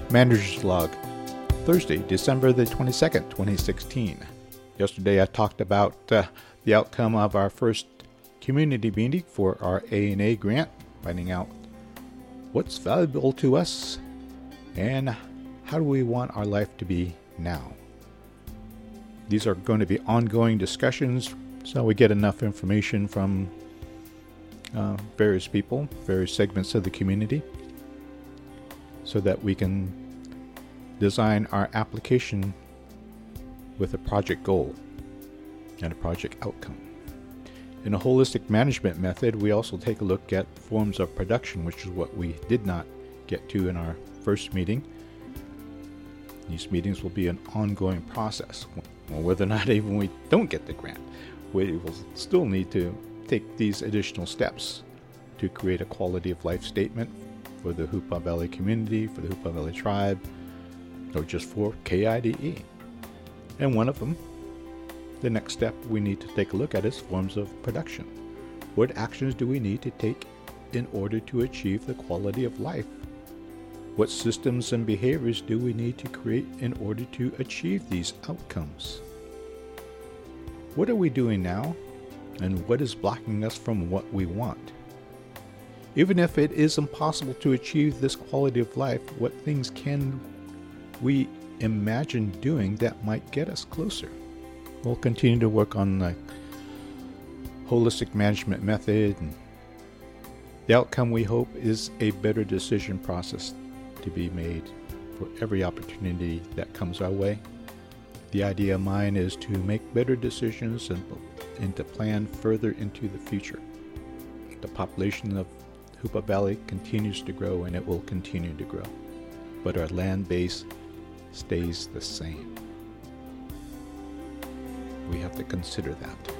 Manager's Log, Thursday, December the 22nd, 2016. Yesterday I talked about the outcome of our first community meeting for our A&A grant, finding out what's valuable to us and how do we want our life to be now. These are going to be ongoing discussions, so we get enough information from various people, various segments of the community, so that we can design our application with a project goal and a project outcome. In a holistic management method, we also take a look at forms of production, which is what we did not get to in our first meeting. These meetings will be an ongoing process. Well, whether or not even we don't get the grant, we will still need to take these additional steps to create a quality of life statement for the Hoopa Valley community, for the Hoopa Valley tribe, or just for KIDE. And one of them, the next step we need to take a look at, is forms of production. What actions do we need to take in order to achieve the quality of life? What systems and behaviors do we need to create in order to achieve these outcomes? What are we doing now, and what is blocking us from what we want? Even if it is impossible to achieve this quality of life, what things can we imagine doing that might get us closer? We'll continue to work on the holistic management method, and the outcome, we hope, is a better decision process to be made for every opportunity that comes our way. The idea of mine is to make better decisions and to plan further into the future. The population of Hoopa Valley continues to grow, and it will continue to grow, but our land base stays the same. We have to consider that.